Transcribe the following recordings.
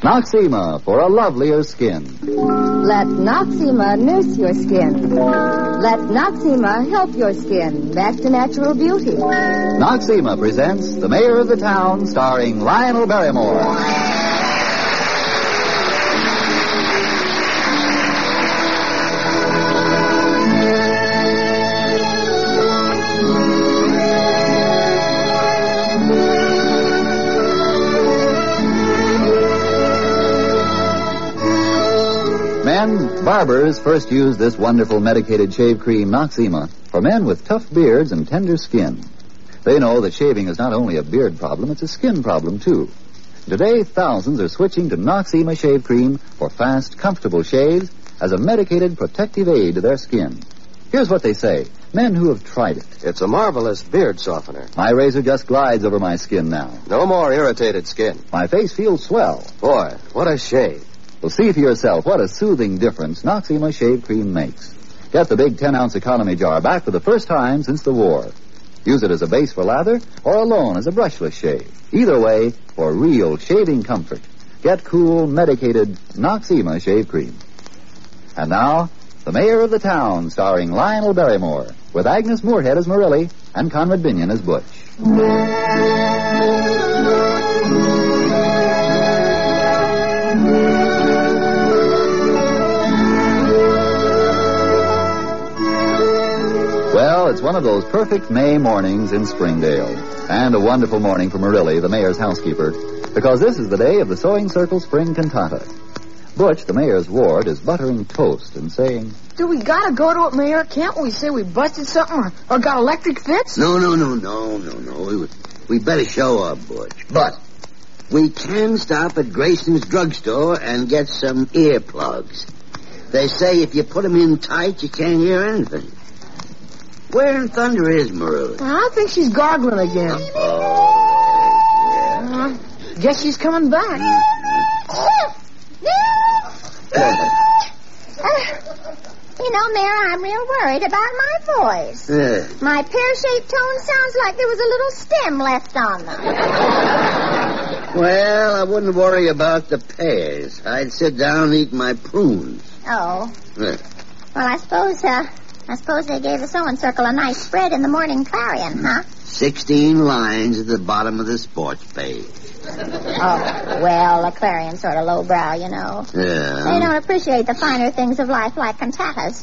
Noxema for a lovelier skin. Let Noxema nurse your skin. Let Noxema help your skin back to natural beauty. Noxema presents The Mayor of the Town, starring Lionel Barrymore. Barbers first used this wonderful medicated shave cream, Noxema, for men with tough beards and tender skin. They know that shaving is not only a beard problem, it's a skin problem, too. Today, thousands are switching to Noxema shave cream for fast, comfortable shaves as a medicated protective aid to their skin. Here's what they say, men who have tried it. It's a marvelous beard softener. My razor just glides over my skin now. No more irritated skin. My face feels swell. Boy, what a shave. Well, see for yourself what a soothing difference Noxema shave cream makes. Get the big 10-ounce economy jar back for the first time since the war. Use it as a base for lather or alone as a brushless shave. Either way, for real shaving comfort. Get cool, medicated Noxema shave cream. And now, The Mayor of the Town, starring Lionel Barrymore, with Agnes Moorehead as Marilli and Conrad Binion as Butch. Well, it's one of those perfect May mornings in Springdale. And a wonderful morning for Marilli, the mayor's housekeeper, because this is the day of the Sewing Circle Spring Cantata. Butch, the mayor's ward, is buttering toast and saying, Do we gotta go to it, Mayor? Can't we say we busted something or got electric fits? No. We better show up, Butch. But we can stop at Grayson's drugstore and get some earplugs. They say if you put them in tight, you can't hear anything. Where in thunder is Marilli? I think she's gargling again. Oh, Guess she's coming back. You know, Mayor, I'm real worried about my voice. My pear-shaped tone sounds like there was a little stem left on them. Well, I wouldn't worry about the pears. I'd sit down and eat my prunes. Oh. Well, I suppose they gave the Sewing Circle a nice spread in the Morning Clarion, huh? 16 lines at the bottom of the sports page. Oh, well, the Clarion's sort of lowbrow, you know. Yeah. They don't appreciate the finer things of life like cantatas.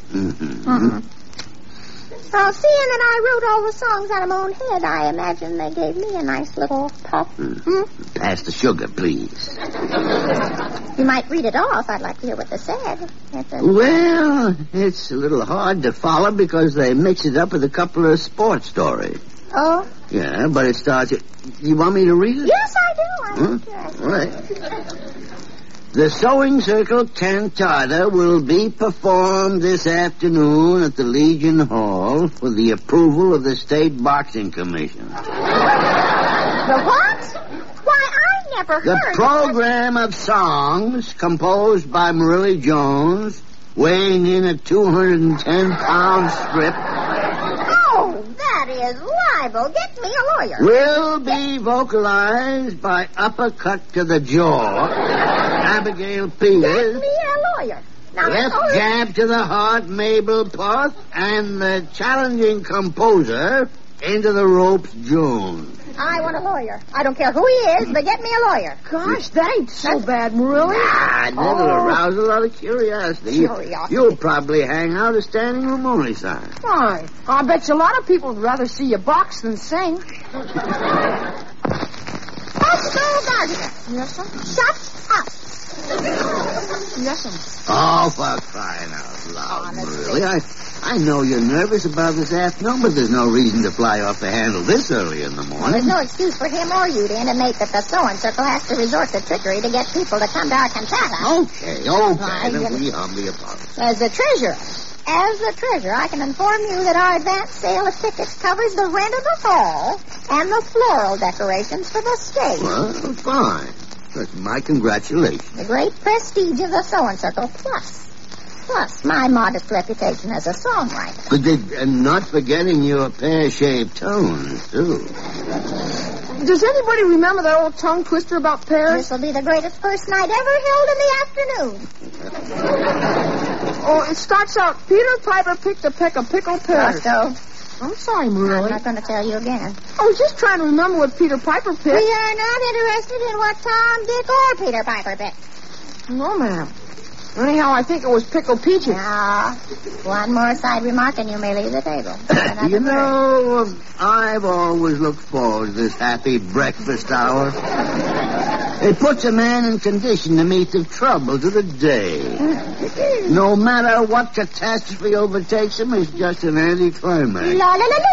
Well, seeing that I wrote all the songs out of my own head, I imagine they gave me a nice little puff. Pass the sugar, please. You might read it off. I'd like to hear what they said. Well, it's a little hard to follow because they mix it up with a couple of sports stories. Oh? Yeah, but it starts... You want me to read it? Yes, I do. I'm curious. All right. The Sewing Circle Cantata will be performed this afternoon at the Legion Hall with the approval of the State Boxing Commission. The what? Why, I never heard The program of songs composed by Marilli Jones, weighing in a 210-pound strip, Oh, that is libel. Get me a lawyer. will be vocalized by Uppercut to the Jaw, Abigail Get Peters, me a lawyer. Now, Left Jab to the Heart, Mabel Puth, and the challenging composer, Into the Ropes Jones. I want a lawyer. I don't care who he is, but get me a lawyer. Gosh, that ain't so bad, Marilli. That'll arouse a lot of curiosity. You'll probably hang out a standing room only sign. Why? I bet you a lot of people would rather see you box than sing. Oscar Gardner. Yes, sir? Shut up. Yes, sir. Oh, for crying out loud, Marilli. I know you're nervous about this afternoon, but there's no reason to fly off the handle this early in the morning. There's no excuse for him or you to intimate that the Sewing Circle has to resort to trickery to get people to come to our cantata. Okay. Then we humbly apologize. As the treasurer, I can inform you that our advance sale of tickets covers the rent of the hall and the floral decorations for the stage. Well, fine. That's my congratulations. The great prestige of the Sewing Circle, plus my modest reputation as a songwriter. And not forgetting your pear-shaped tones, too. Does anybody remember that old tongue twister about pears? This will be the greatest first night ever held in the afternoon. Oh, it starts out, Peter Piper picked a peck of pickled pears. Roscoe, I'm sorry, I'm Marilla. not going to tell you again. I was just trying to remember what Peter Piper picked. We are not interested in what Tom, Dick, or Peter Piper picked. No, ma'am. Anyhow, I think it was pickled peaches. Now, one more side remark and you may leave the table. You know, I've always looked forward to this happy breakfast hour. It puts a man in condition to meet the troubles of the day. No matter what catastrophe overtakes him, it's just an anticlimax. La la la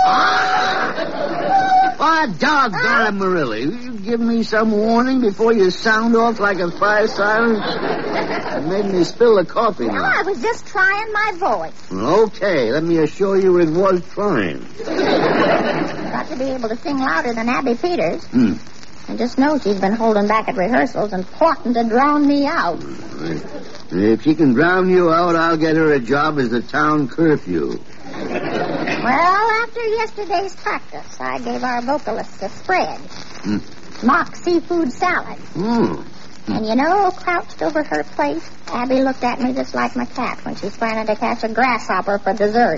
la! Why, doggone it, Marilla. You give me some warning before you sound off like a fire siren? It made me spill the coffee No, now. I was just trying my voice. Okay, let me assure you it was trying. Got to be able to sing louder than Abby Peters. And just know she's been holding back at rehearsals and plotting to drown me out. If she can drown you out, I'll get her a job as the town curfew. Well, after yesterday's practice, I gave our vocalists a spread. Mock seafood salad. And you know, crouched over her plate, Abby looked at me just like my cat when she's planning to catch a grasshopper for dessert.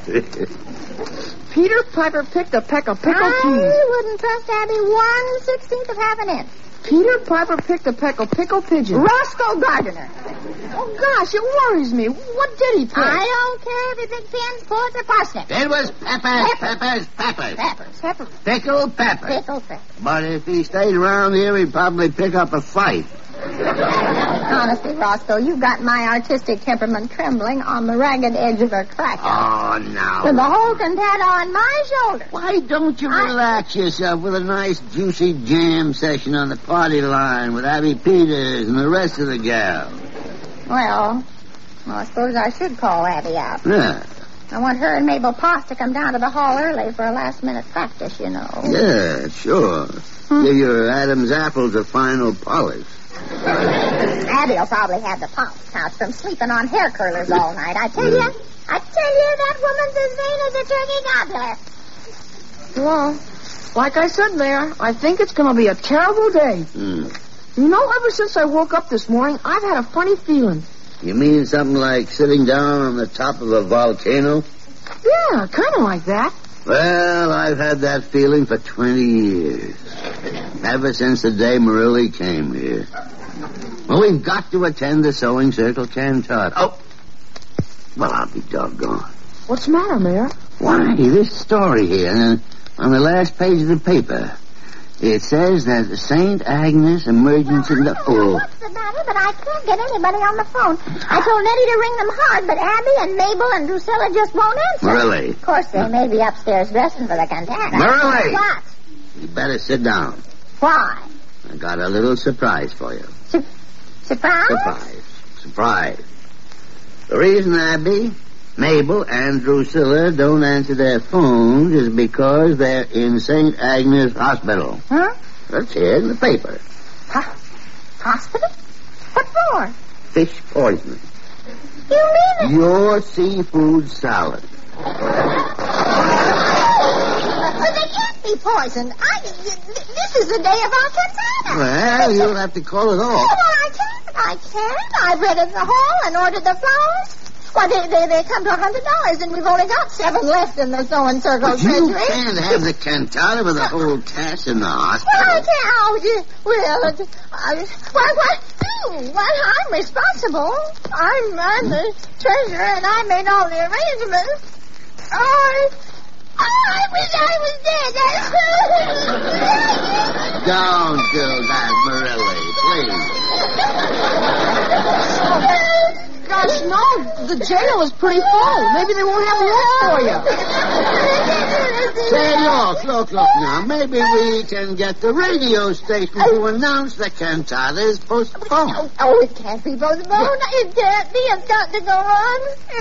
Peter Piper picked a peck of pickled peas. I wouldn't trust Abby 1/16 of half an inch. Peter Piper picked a peck of pickled pigeons. Roscoe Gardner. Oh, gosh, it worries me. What did he pick? I don't care if he picked pins, pullets, or parsnips. It was peppers. Peppers. Pickled peppers. Pickled peppers. But if he stayed around here, he'd probably pick up a fight. Honestly, Roscoe, you got my artistic temperament trembling on the ragged edge of a cracker. Oh, now. With the whole cantata on my shoulder. Why don't you relax yourself with a nice, juicy jam session on the party line with Abby Peters and the rest of the gals? Well, I suppose I should call Abby out. Yeah. I want her and Mabel Poss to come down to the hall early for a last-minute practice, you know. Yeah, sure. Give your Adam's apples a final polish. Abby'll probably have the pounce pouch from sleeping on hair curlers all night. I tell you, that woman's as vain as a turkey gobbler. Well, like I said there, I think it's going to be a terrible day. You know, ever since I woke up this morning, I've had a funny feeling. You mean something like sitting down on the top of a volcano? Yeah, kind of like that. Well, I've had that feeling for 20 years. Ever since the day Marilla came here. Well, we've got to attend the Sewing Circle cantata. Oh! Well, I'll be doggone. What's the matter, Mayor? Why, this story here on the last page of the paper. It says that St. Agnes Emergency... What's the matter? But I can't get anybody on the phone. I told Nettie to ring them hard, but Abby and Mabel and Drusilla just won't answer. Really? Of course, they may be upstairs dressing for the cantata. Really? What? You better sit down. Why? I got a little surprise for you. Surprise? Surprise. The reason Abby, Mabel, and Drusilla don't answer their phones is because they're in St. Agnes Hospital. Huh? That's here in the paper. Hospital? What for? Fish poisoning. You mean it? Your seafood salad. But they can't be poisoned. This is the day of our cantata. Well, you'll have to call it No, off. I can't. I've read in the hall and ordered the flowers. Why, they come to $100, and we've only got 7 left in the Sewing Circle But you treasury. can't have the cantata with the whole cast in the hospital. Well, I can't. I'm responsible. I'm the treasurer, and I made all the arrangements. I wish I was dead. Don't do that, Marilla, please. Gosh, no. The jail is pretty full. Maybe they won't have room for you. Say, look now. Maybe we can get the radio station to announce the cantata is postponed. Oh, it can't be postponed. It can't be. It's got to go on.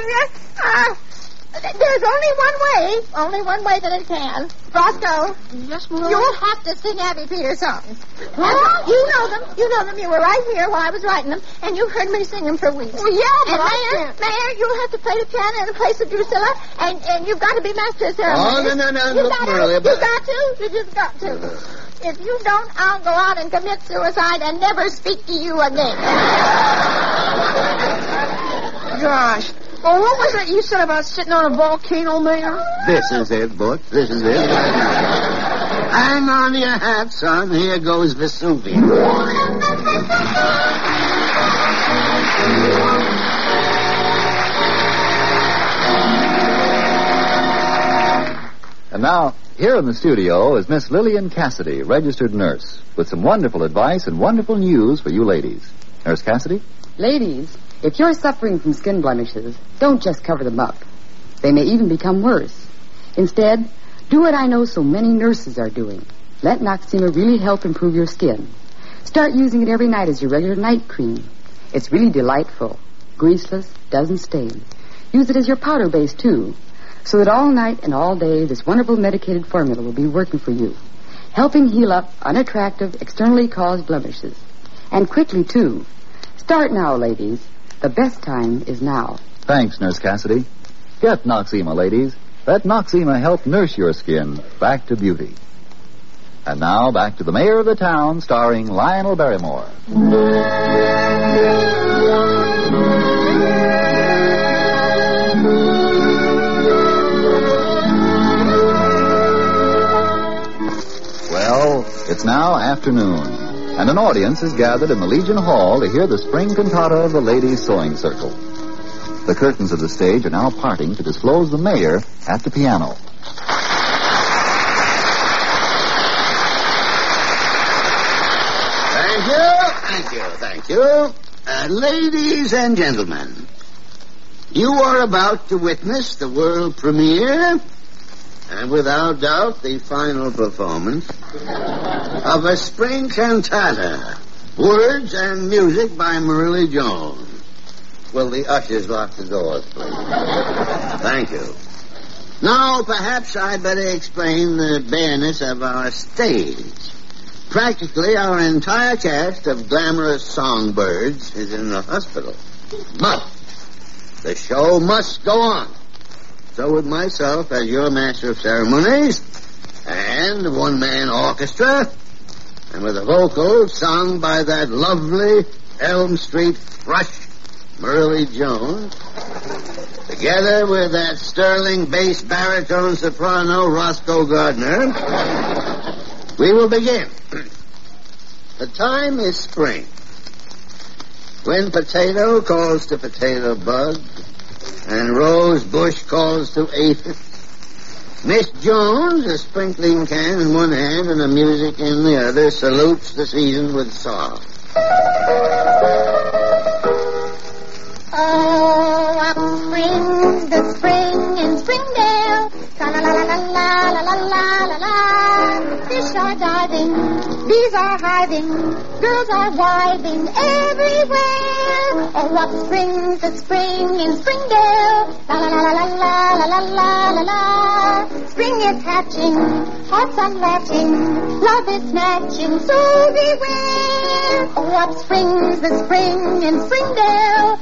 There's only one way that it can. Roscoe. Yes, Marilla? You'll have to sing Abby Peters songs. You know them. You were right here while I was writing them, and you've heard me sing them for weeks. Well, yeah, but and Mayor, you'll have to play the piano in the place of Drusilla, and you've got to be master of ceremony. Oh, no. You Look, got Marilla, to. You just got to. If you don't, I'll go out and commit suicide and never speak to you again. Gosh. Well, what was it you said about sitting on a volcano, Mayor? This is it, Butch. This is it. Hang on to your hat, son. Here goes Vesuvius. And now, here in the studio is Miss Lillian Cassidy, registered nurse, with some wonderful advice and wonderful news for you ladies. Nurse Cassidy? Ladies, if you're suffering from skin blemishes, don't just cover them up. They may even become worse. Instead, do what I know so many nurses are doing. Let Noxema really help improve your skin. Start using it every night as your regular night cream. It's really delightful, greaseless, doesn't stain. Use it as your powder base, too, so that all night and all day this wonderful medicated formula will be working for you, helping heal up unattractive, externally caused blemishes. And quickly, too. Start now, ladies. The best time is now. Thanks, Nurse Cassidy. Get Noxema, ladies. Let Noxema help nurse your skin back to beauty. And now, back to the Mayor of the Town, starring Lionel Barrymore. Well, it's now afternoon, and an audience is gathered in the Legion Hall to hear the spring cantata of the Ladies' Sewing Circle. The curtains of the stage are now parting to disclose the mayor at the piano. Thank you. Ladies and gentlemen, you are about to witness the world premiere, and without doubt the final performance, of a spring cantata, words and music by Marilla Jones. Will the ushers lock the doors, please? Thank you. Now, perhaps I'd better explain the bareness of our stage. Practically, our entire cast of glamorous songbirds is in the hospital. But the show must go on. So with myself as your master of ceremonies, and a one-man orchestra, and with a vocal sung by that lovely Elm Street thrush, Marilla Jones, together with that sterling bass baritone soprano, Roscoe Gardner, we will begin. The time is spring, when potato calls to potato bug, and rose bush calls to aphid. Miss Jones, a sprinkling can in one hand and a music in the other, salutes the season with song. Oh, up springs the spring in Springdale. Tra-la-la-la-la-la-la-la-la-la. Fish are diving, bees are hiving, girls are wiving everywhere. Oh, up springs the spring in Springdale. La-la-la-la-la-la-la-la-la. Spring is hatching, hearts are latching, love is snatching, so beware. Oh, up springs the spring in Springdale.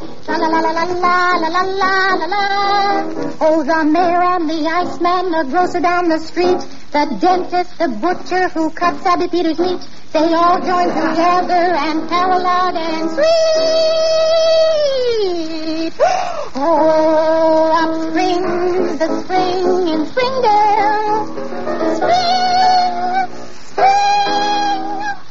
La-la-la-la-la-la-la-la-la-la. Oh, the mayor and the iceman, the grocer down the street, the dentist, the butcher who cuts Abby Peter's meat, they all join together and carol loud and sweet. Oh, up springs the spring in Springdale. Spring, spring,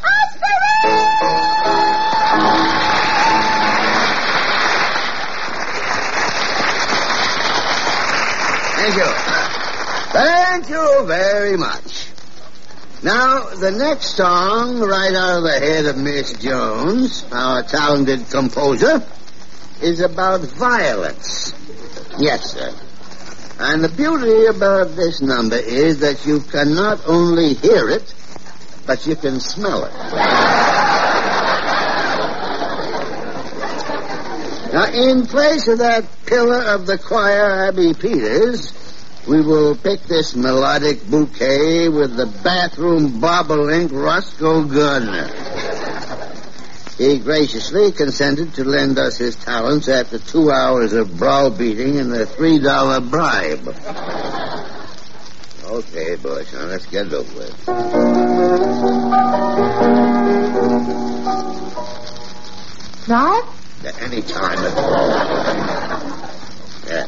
Thank you. Thank you very much. Now, the next song, right out of the head of Miss Jones, our talented composer, is about violets. Yes, sir. And the beauty about this number is that you can not only hear it, but you can smell it. Now, in place of that pillar of the choir, Abby Peters, we will pick this melodic bouquet with the bathroom bobolink, Roscoe Gardner. He graciously consented to lend us his talents after 2 hours of browbeating and a $3 bribe. Okay, boys. Now let's get it over with. Now? Any time at all. Yeah.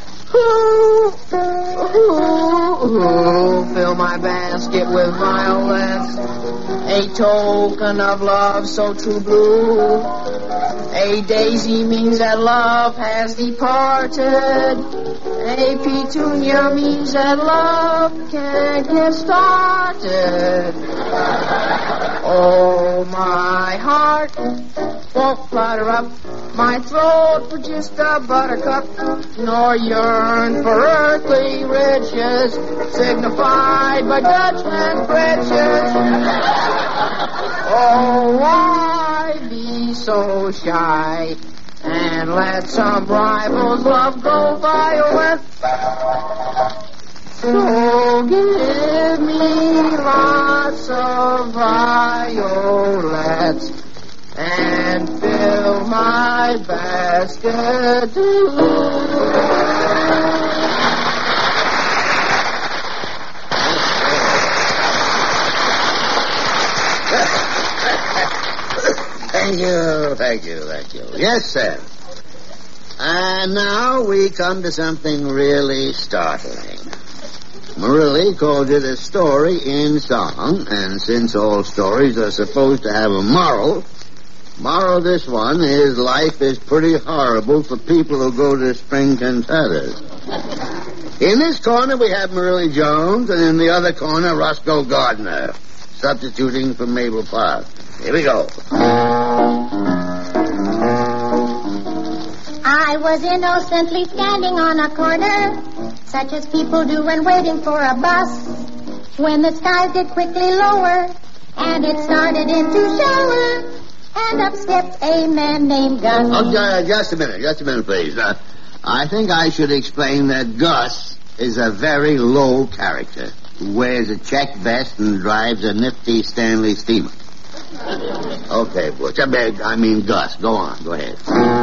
Fill my basket with violets, a token of love so true blue. A daisy means that love has departed. A petunia means that love can't get started. Oh, my heart won't flutter up my throat for just a buttercup, nor yearn for earthly riches, signified by Dutchman's breeches. Oh, why be so shy, and let some rival's love go violent? So give me lots of violets, and fill my basket too. Thank you. Yes, sir. And now we come to something really startling. Marilli called it a story in song, and since all stories are supposed to have a moral of this one is life is pretty horrible for people who go to spring cantatas. In this corner we have Marilli Jones, and in the other corner Roscoe Gardner, substituting for Mabel Park. Here we go. I was innocently standing on a corner, such as people do when waiting for a bus, when the skies get quickly lower, and it started in to shower, and up stepped a man named Gus. Oh, just a minute, please. I think I should explain that Gus is a very low character who wears a check vest and drives a nifty Stanley steamer. Okay, Butch. Gus. Go on. Go ahead.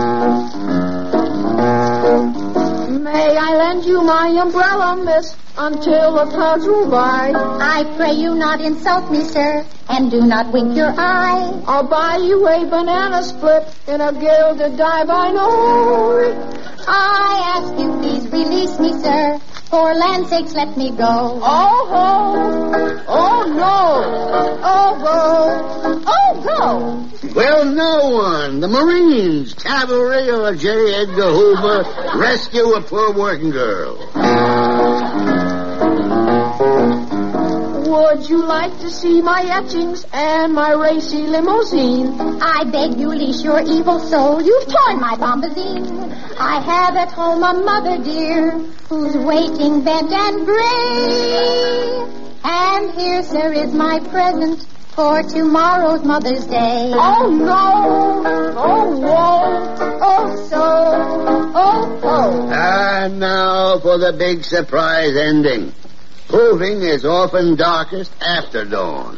May I lend you my umbrella, miss, until the clouds roll by? I pray you not insult me, sir, and do not wink your eye. I'll buy you a banana split in a gilded dive, I know. I ask you, please release me, sir. For land's sakes, let me go. Oh, ho! Oh, no! Oh, go! Will no one, the Marines, cavalry, or J. Edgar Hoover, rescue a poor working girl? Would you like to see my etchings and my racy limousine? I beg you, leash your evil soul. You've torn my bombazine. I have at home a mother dear who's waiting bent and gray. And here, sir, is my present for tomorrow's Mother's Day. Oh, no! Oh, woe! Oh, so! And now for the big surprise ending. Proving is often darkest after dawn.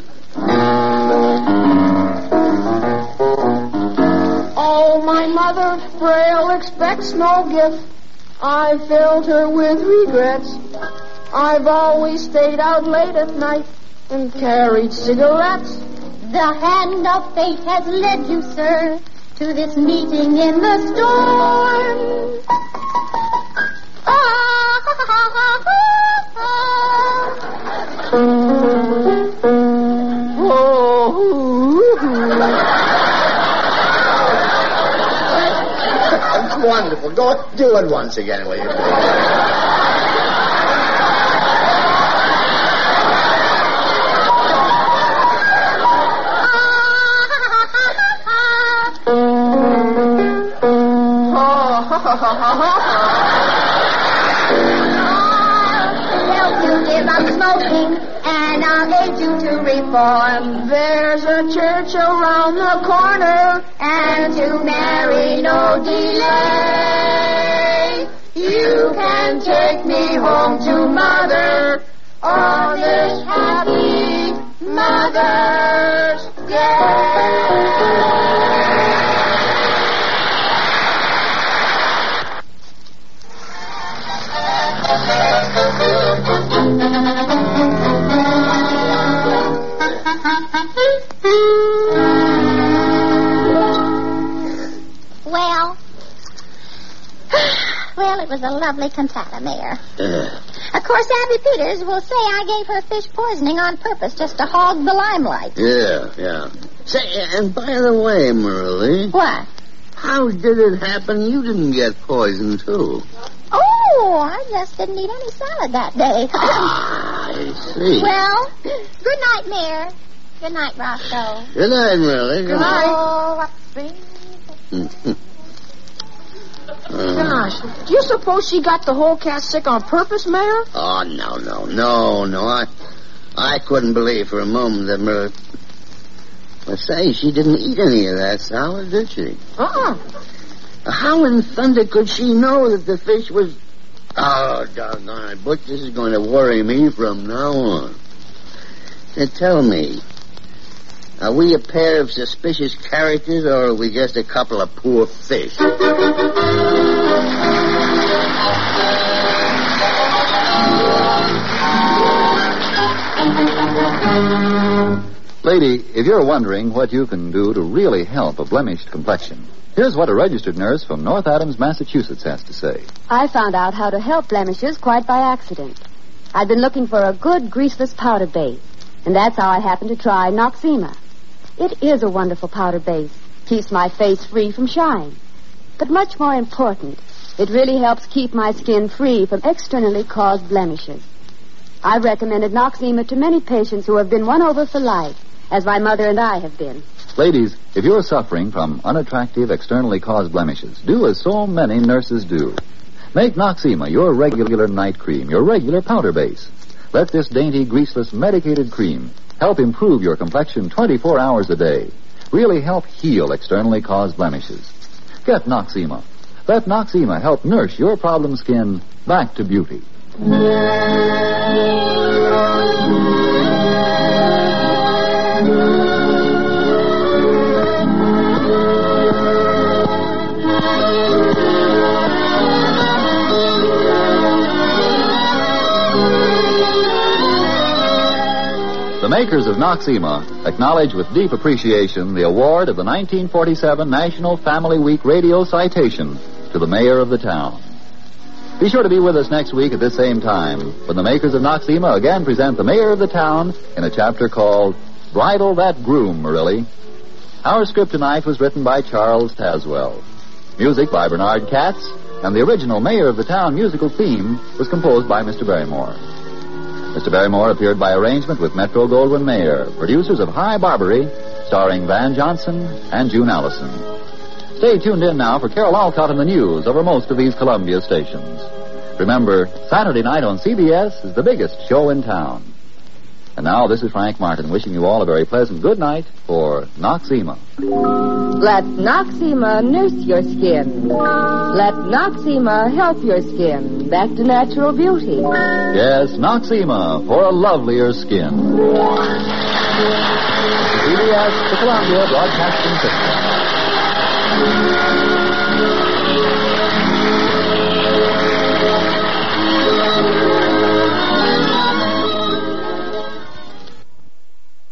Oh, my mother, frail, expects no gift. I filled her with regrets. I've always stayed out late at night and carried cigarettes. The hand of fate has led you, sir, to this meeting in the storm. It's wonderful. Go do it once again, will you? Help you give up smoking, and I'll aid you to reform. There's a church around the corner, And to marry no delay. you can take me home to Mother on this happy Mother's Day. Well, it was a lovely cantata, Mayor. Of course, Abby Peters will say I gave her fish poisoning on purpose just to hog the limelight. Yeah. Say, and by the way, Merle. What? How did it happen you didn't get poisoned, too? Oh, I just didn't eat any salad that day. I see. Well, good night, Mayor. Good night, Roscoe. Good night, Merle. Good night. Oh, upstream. Gosh, do you suppose she got the whole cast sick on purpose, Mayor? Oh, no. I couldn't believe for a moment that Merle... But say, she didn't eat any of that salad, did she? How in thunder could she know that the fish was... Oh, doggone it, Butch, this is going to worry me from now on. Now, tell me, are we a pair of suspicious characters, or are we just a couple of poor fish? Lady, if you're wondering what you can do to really help a blemished complexion, here's what a registered nurse from North Adams, Massachusetts has to say. I found out how to help blemishes quite by accident. I've been looking for a good greaseless powder base, and that's how I happened to try Noxema. It is a wonderful powder base. Keeps my face free from shine. But much more important, it really helps keep my skin free from externally caused blemishes. I've recommended Noxema to many patients who have been won over for life, as my mother and I have been. Ladies, if you're suffering from unattractive, externally caused blemishes, do as so many nurses do. Make Noxema your regular night cream, your regular powder base. Let this dainty, greaseless, medicated cream help improve your complexion 24 hours a day. Really help heal externally caused blemishes. Get Noxema. Let Noxema help nurse your problem skin back to beauty. The makers of Noxema acknowledge with deep appreciation the award of the 1947 National Family Week Radio Citation to the mayor of the town. Be sure to be with us next week at this same time when the makers of Noxema again present the mayor of the town in a chapter called Bridle That Groom, Marilli. Our script tonight was written by Charles Tazwell. Music by Bernard Katz, and the original Mayor of the Town musical theme was composed by Mr. Barrymore. Mr. Barrymore appeared by arrangement with Metro-Goldwyn-Mayer, producers of High Barbary, starring Van Johnson and June Allison. Stay tuned in now for Carol Alcott and the news over most of these Columbia stations. Remember, Saturday night on CBS is the biggest show in town. And now, this is Frank Martin wishing you all a very pleasant good night for Noxema. Let Noxema nurse your skin. Let Noxema help your skin back to natural beauty. Yes, Noxema for a lovelier skin. CBS, the Columbia Broadcasting System.